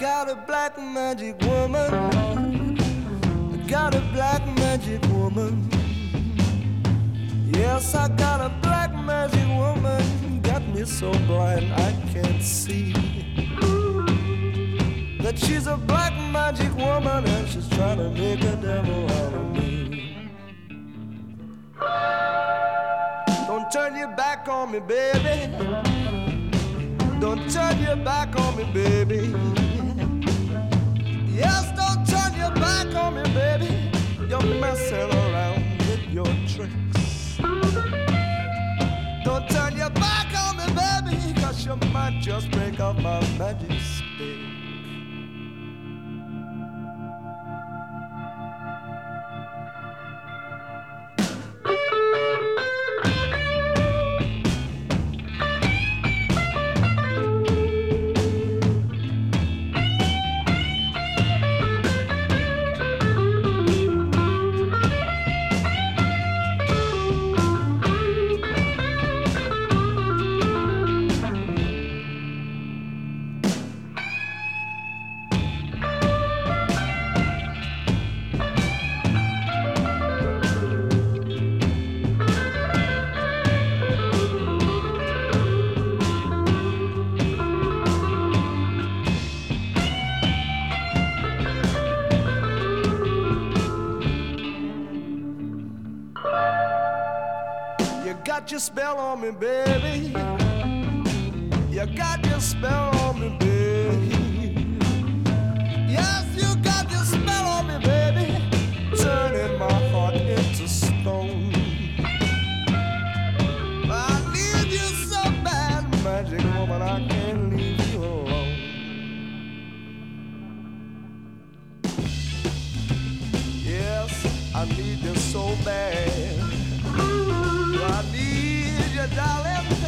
got a black magic woman. I got a black magic woman. Yes, I got a black magic woman. Got me so blind I can't see that she's a black magic woman and she's trying to make a devil out of me. Don't turn your back on me, baby. Don't turn your back on me, baby. Yes, don't turn your back on me, baby. You're messing around with your tricks. Don't turn your back on me, baby, 'cause you might just break up my magic stick. Got your spell on me, baby. You got your spell on me, baby. Yes, you got your spell on me, baby. Turning my heart into stone. I need you so bad, magic woman, I can't leave you alone. Yes, I need you so bad. I need you, darling.